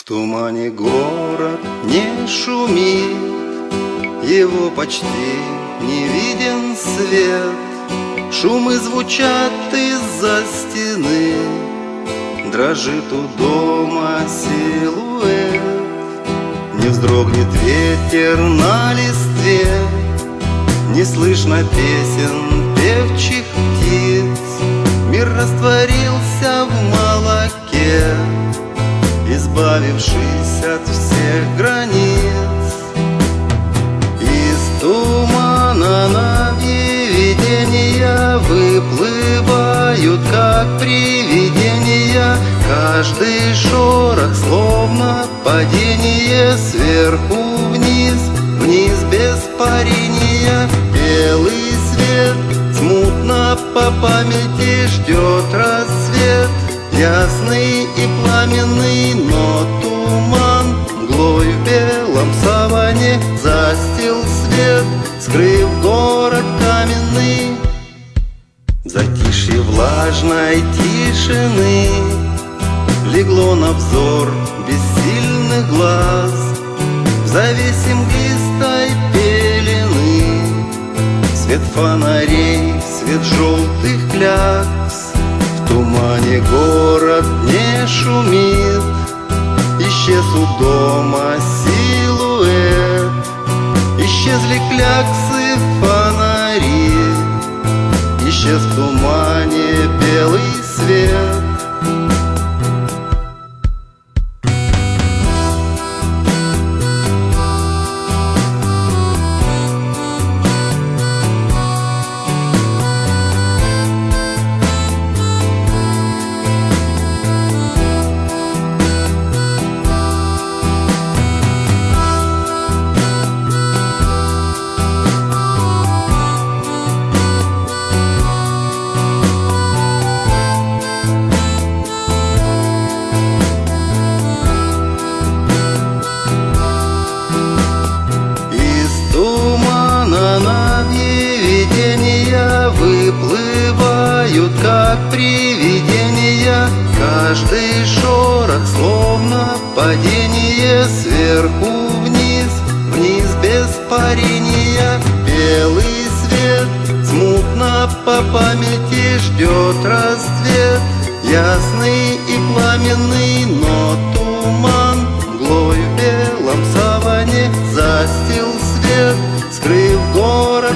В тумане город не шумит, его почти не виден свет. Шумы звучат из-за стены, дрожит у дома силуэт. Не вздрогнет ветер на листве, не слышно песен певчих птиц. Мир растворился в молоке, избавившись от всех границ. Из тумана навьи видения выплывают, как привидения. Каждый шорох словно падение сверху вниз, вниз без парения. Белый свет смутно по памяти ждет рассвет, ясный и пламенный, но туман мглой в белом саване застил свет, скрыв город каменный. В затишье влажной тишины легло на взор бессильных глаз. В завесе мглистой пелены свет фонарей, свет желтых клякс. В тумане город не шумит, исчез у дома силуэт. Исчезли кляксы, фонари, исчез в тумане белый свет. Выплывают, как привидения. Каждый шорох словно падение сверху вниз, вниз без парения. Белый свет смутно по памяти ждет рассвет, ясный и пламенный, но туман мглой в белом саване застил свет, скрыв город